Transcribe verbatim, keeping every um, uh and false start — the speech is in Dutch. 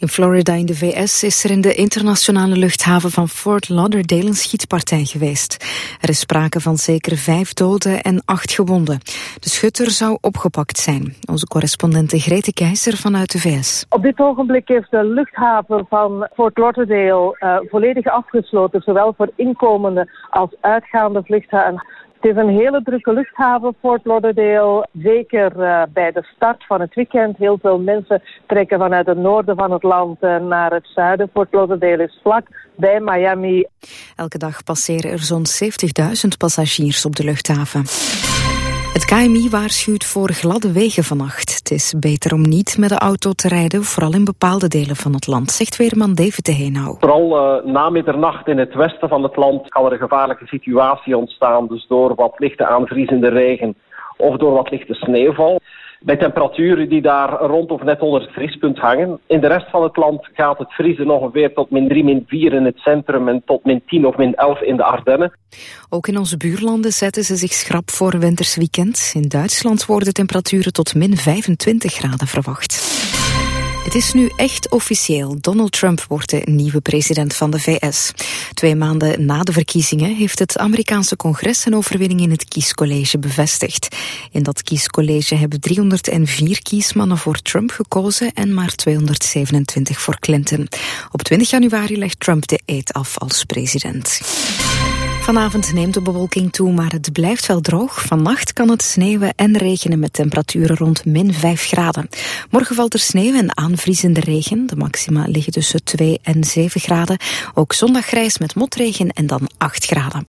In Florida in de V S is er in de internationale luchthaven van Fort Lauderdale een schietpartij geweest. Er is sprake van zeker vijf doden en acht gewonden. De schutter zou opgepakt zijn. Onze correspondente Grete Keizer vanuit de V S. Op dit ogenblik is de luchthaven van Fort Lauderdale uh, volledig afgesloten, zowel voor inkomende als uitgaande vluchten. Het is een hele drukke luchthaven, Fort Lauderdale. Zeker uh, bij de start van het weekend. Heel veel mensen trekken vanuit het noorden van het land uh, naar het zuiden. Fort Lauderdale is vlak bij Miami. Elke dag passeren er zo'n zeventigduizend passagiers op de luchthaven. Het K M I waarschuwt voor gladde wegen vannacht. Het is beter om niet met de auto te rijden, vooral in bepaalde delen van het land, zegt weerman David de Heenau. Vooral uh, na middernacht in het westen van het land kan er een gevaarlijke situatie ontstaan. Dus door wat lichte aanvriezende regen of door wat lichte sneeuwval. Bij temperaturen die daar rond of net onder het vriespunt hangen. In de rest van het land gaat het vriezen ongeveer tot min drie, min vier in het centrum en tot min tien of min elf in de Ardennen. Ook in onze buurlanden zetten ze zich schrap voor winters weekend. In Duitsland worden temperaturen tot min vijfentwintig graden verwacht. Het is nu echt officieel. Donald Trump wordt de nieuwe president van de V S. Twee maanden na de verkiezingen heeft het Amerikaanse congres een overwinning in het kiescollege bevestigd. In dat kiescollege hebben driehonderdvier kiesmannen voor Trump gekozen en maar tweehonderdzevenentwintig voor Clinton. Op twintig januari legt Trump de eed af als president. Vanavond neemt de bewolking toe, maar het blijft wel droog. Vannacht kan het sneeuwen en regenen met temperaturen rond min vijf graden. Morgen valt er sneeuw en aanvriezende regen. De maxima liggen tussen twee en zeven graden. Ook zondag grijs met motregen en dan acht graden.